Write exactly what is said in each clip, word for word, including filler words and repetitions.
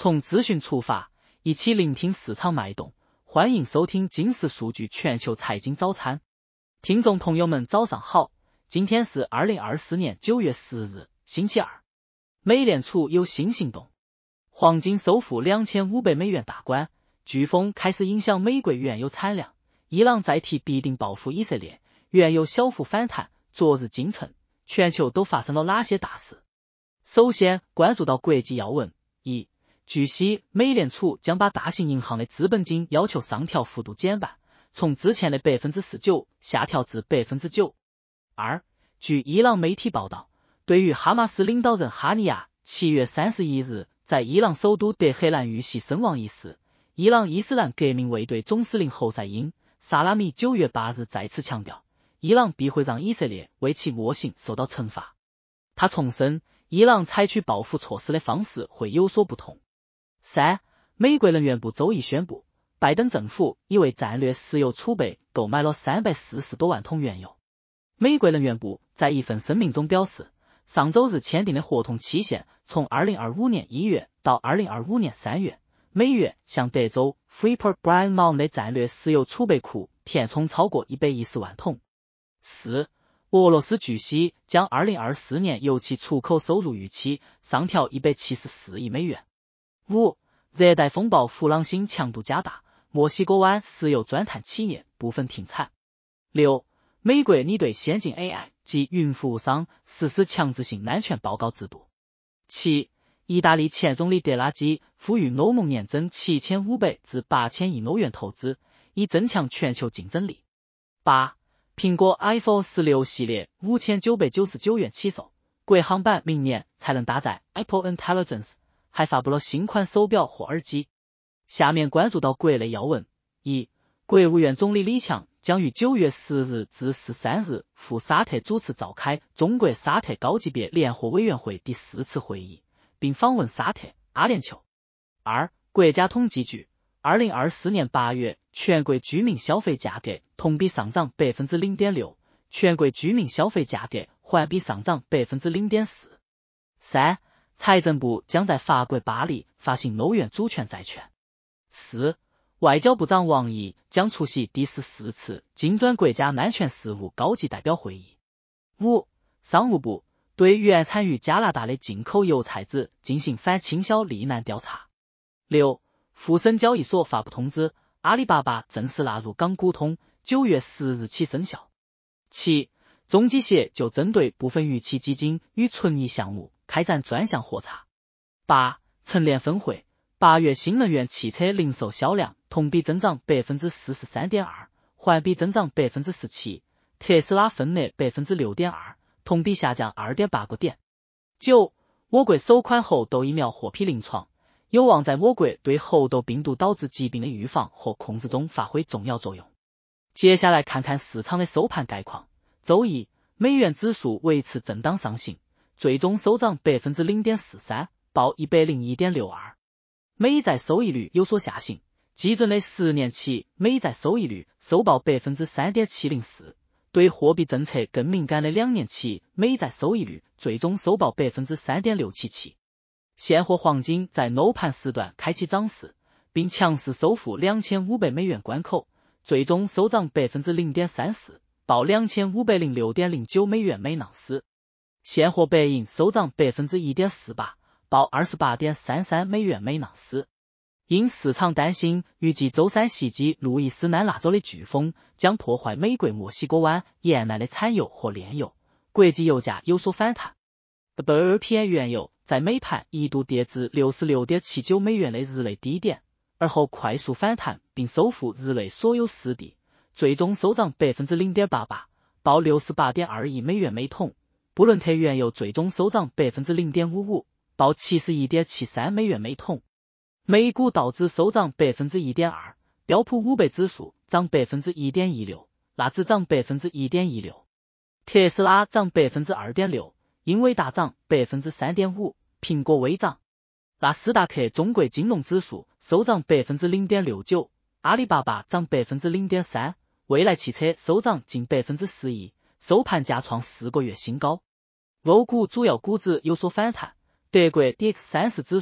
从资讯出发，一起聆听市场脉动，欢迎收听金石数据全球财经早餐。听众朋友们早上好，今天是二零二四年九月十日，星期二。美联储有新行动，黄金收复两千五百美元大关，飓风开始影响美国原油产量，伊朗再提必定报复以色列，原油小幅反弹。昨日今晨，全球都发生了哪些大事？首先关注到国际要闻。一，据悉，美联储将把大型银行的资本金要求上调幅度减半，从之前的 百分之十九 下调至 百分之九。二，据伊朗媒体报道，对于哈马斯领导人哈尼亚七月三十一日在伊朗首都德黑兰遇袭身亡一事，伊朗伊斯兰革命卫队总司令侯赛因·萨拉米九月八日再次强调，伊朗必会让以色列为其恶行受到惩罚。他重申，伊朗采取报复措施的方式会有所不同。三，美国能源部周一宣布，拜登政府已为战略石油储备购买了三百四十多万桶原油。美国能源部在一份声明中表示，上周日签订的合同期限从二零二五年一月到二零二五年三月，每月向德州 Freeport Brine Mound 的战略石油储备库填充超过一百一十万桶。四，俄罗斯据悉将二零二四年油气出口收入预期上调一百七十四亿美元。五，热带风暴弗朗辛强度加大，墨西哥湾石油钻探企业部分停产。六，美国拟对先进 A I 及云服务商实施强制性安全报告制度。七，意大利前总理德拉基呼吁欧盟年增七千五百至八千亿欧元投资，以增强全球竞争力。八，苹果 iPhone 十六系列五千九百九十九元起售，国行版明年才能搭载 Apple Intelligence， 还发布了新款手表或耳机。下面关注到国内要闻。一，国务院总理李强将于九月十日至十三日赴沙特主持召开中国沙特高级别联合委员会第四次会议，并访问沙特、阿联酋。二，国家统计局二零二四年八月全国居民消费价格同比上涨 百分之零点六， 全国居民消费价格环比上涨 百分之零点四。三，财政部将在法国巴黎发行欧元主权债券。四，外交部长王毅将出席第十四次金砖国家安全事务高级代表会议。五，商务部对原产于加拿大的进口油菜籽进行反倾销立案调查。六，沪深交易所发布通知，阿里巴巴正式纳入港股通，九月十日起生效。七，中基协就针对部分逾期基金与存疑项目开展专项核查。八，晨联分会，八月新能源汽车零售销量同比增长 百分之四十三点二， 环比增长 百分之十七， 特斯拉分列 百分之六点二， 同比下降 二点八个点。九，我国首款猴痘疫苗获批临床，有望在我国对猴痘病毒导致疾病的预防和控制中发挥重要作用。接下来看看市场的收盘概况。周一，美元指数维持震荡上行，最终收涨 百分之零点四三， 报 一百零一点六二。美债收益率有所下行，基准的十年期美债收益率收报 百分之三点七零四， 对货币政策更敏感的两年期美债收益率最终收报 百分之三点六七七。现货黄金在欧盘时段开启涨势，并强势收复两千五百美元关口，最终收涨 百分之零点三四， 报 两千五百零六点零九美元每盎司。现货白银收涨 百分之一点四八， 报 二十八点三三美元每盎司。因市场担心预计周三袭击路易斯安那州的飓风将破坏美国墨西哥湾沿岸的产油和炼油，国际油价有所反弹。W L T I 原油在美盘一度跌至 六十六点七九美元的日内低点，而后快速反弹并收复日内所有失地，最终收涨 百分之零点八八， 报 六十八点二亿美元每桶。布伦特原油最终收涨 百分之零点五五， 报 七十一点七三美元每桶。美股道指收涨 百分之一点二， 标普五百指数涨 百分之一点一六， 纳指涨 百分之一点一六， 特斯拉涨 百分之二点六， 英伟达涨 百分之三点五， 苹果微涨。纳斯达克中国金融指数收涨 百分之零点六九， 阿里巴巴涨 百分之零点三， 蔚来汽车收涨近 百分之十一， 收盘价创四个月新高。欧股主要股指有所反弹，德国 D X 三十 指数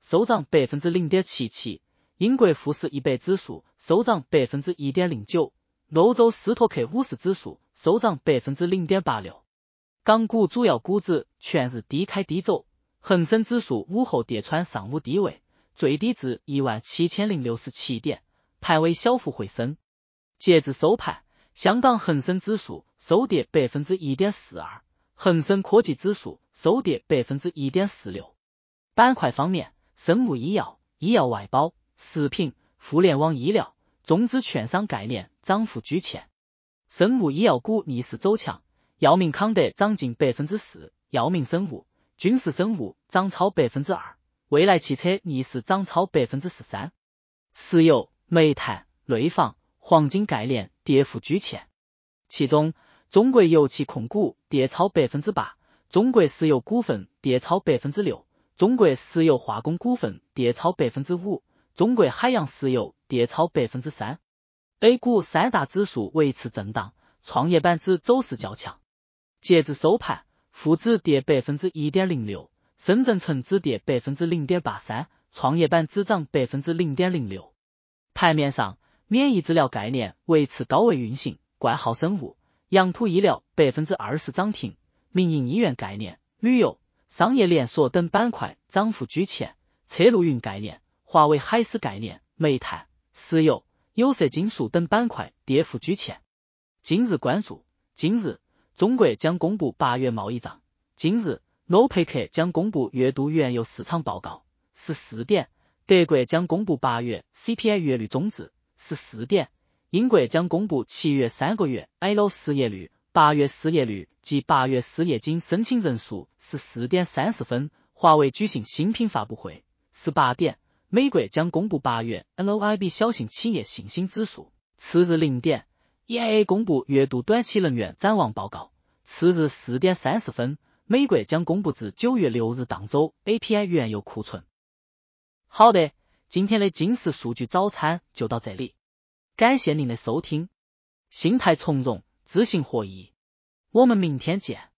收涨百分之零点七七，英国富时一百指数收涨百分之一点零九，欧洲斯托克五十指数收涨百分之零点八六。港股主要股指全日低开低走，恒生指数午后跌穿上午低位，最低至一万七千零六十七点，盘尾小幅回升。截至收盘，香港恒生指数收跌百分之一点四二，恒生科技指数收跌百分之一点四六。板块方面，生物医药、医药外包、食品、互联网医疗、中资券商概念涨幅居前。生物医药股逆势走强，药明康德涨近百分之四，药明生物、君实生物涨超百分之二，蔚来汽车逆势涨超百分之十三。石油、煤炭、内房、黄金概念跌幅居前，其中中国油气控股跌超百分之八，中国石油股份跌超百分之六，中国石油化工股份跌超百分之五，中国海洋石油跌超百分之三。A 股三大指数维持震荡，创业板指走势较强。截至收盘，沪指跌百分之一点零六，深圳成指跌百分之零点八三，创业板指涨百分之零点零六。盘面上，免疫治疗概念维持高位运行，冠浩生物、洋普医疗百分之二十涨停，民营医院概念、旅游、商业连锁等板块涨幅居前，车路云概念、华为海思概念、煤炭、石油、有色金属等板块跌幅居前。今日关注：今日中国将公布八月贸易账，今日欧佩克将公布月度原油市场报告。十四点，德国将公布八月 C P I 月率终值。十四点，英国将公布七月三个月 L 失业率、八月失业率及八月失业金申请人数。十四点三十分，华为举行新品发布会。十八点，美国将公布八月 N O I B 小型企业信心指数。次日零点 ，E I A 公布月度短期能源展望报告。次日四点三十分，美国将公布至九月六日当周 A P I 原油库存。好的，今天的金石数据早餐就到这里，感谢您的收听。心态从容，自信获益，我们明天见。